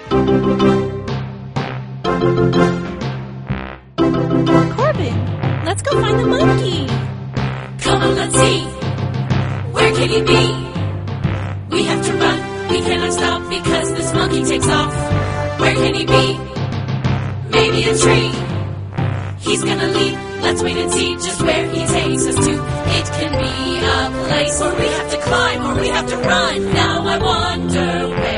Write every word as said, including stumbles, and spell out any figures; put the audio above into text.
Corbin, let's go find the monkey. Come on, let's see. Where can he be? We have to run. We cannot stop because this monkey takes off. Where can he be? Maybe a tree. He's gonna leap. Let's wait and see just where he takes us to. It can be a place where we have to climb or we have to run. Now I wonder where